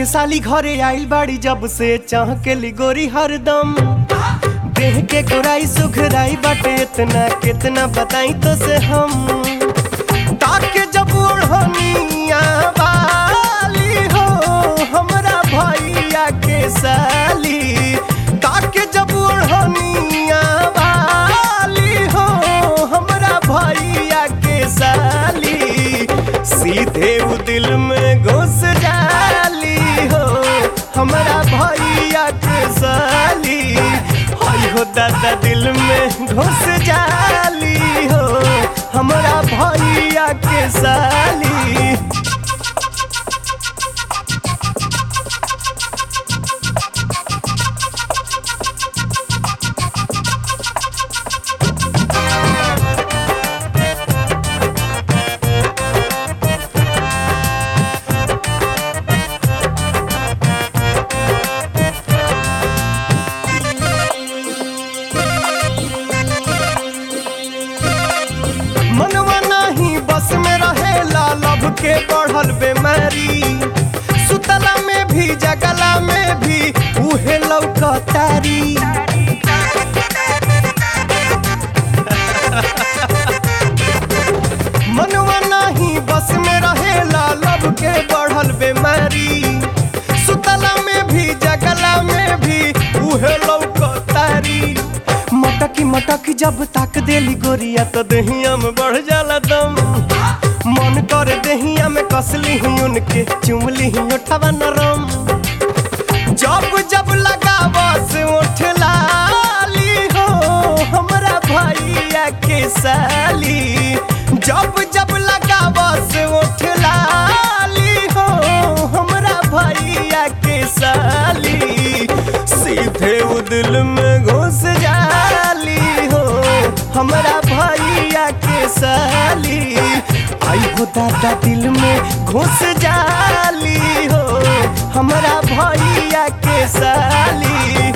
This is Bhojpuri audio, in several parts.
साली घरे आइल बाड़ी जब से चाहकेली गोरी हरदम। देह के गोराई सुघराई बाटे इतना कितना बताई तो से हम। ताके जब ओढ़निया वाली हो हमरा भैया के साली। ताके जब ओढ़निया वाली हो हमरा भैया के साली। सीधे वो दिल में घुस जाली हो हमरा भैया के साली। हाय हो दादा दिल में घुस जाली हो हमरा भैया के साली। मनवा नहीं बस में रहेला लब के बढ़ल बेमारी। सुतला में भी जगला में भी उहे लौकतारी। मनवा नहीं बस में रहेला लब के बढ़ल बेमारी। सुतला में भी जगला में भी उहे लौकतारी। मटकी मटकी जब ताक देली गोरिया तो दहिया में बढ़ जाला दम। मन कर दहिया में कसली ही उनके चुमली ही उठवा नरम। जब जब लगावस उठ लाली हो हमरा भैया के साली। जब जब लगावस उठ लाली हो हमरा भैया के साली। सीधे वो दिल में घुस जाली हो हमरा भैया के साली। आई हो दादा दिल में घुस जाली हो हमरा भैया के साली।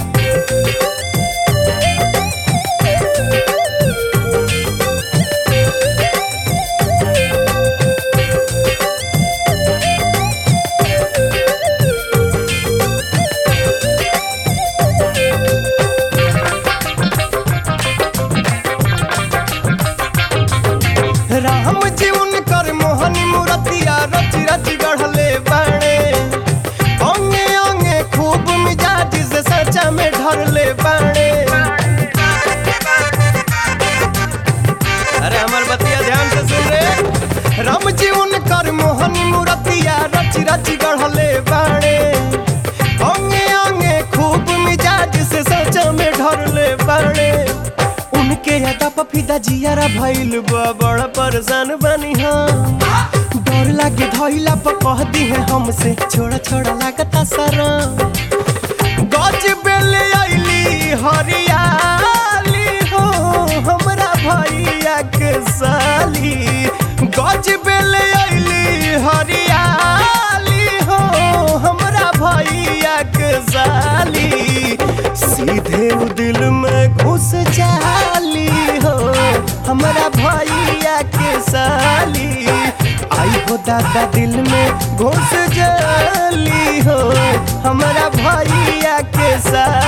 राम जी उनकर मोहनी मूर्तिया रच रच गढ़ले बाणे। अंगे अंगे खूब मिजाज से सचा में ढरले बाणे। अरे हमार बतिया ध्यान से सुन रे। राम जी उनकर मोहनी मूर्तिया रच रच गढ़ले बाणे। अंगे अंगे खूब मिजाज से सचा में ढरले बाणे। उनके यादा पफिदा जियारा भइल बा बड़ा परेशान बनी हम। डर लागे धइला पर कह दी है हमसे छोड़ा छोड़ा लागता सारा। गज बेले आइली हरियाली हो हमरा भैया के साली। गज बेले आइली हरियाली हो हमरा भैया के साली। सीधे वो दिल में घुस जाली हो हमरा भैया के साली। आई हो दादा दिल में घुस जाली हो हमरा भैया के साली।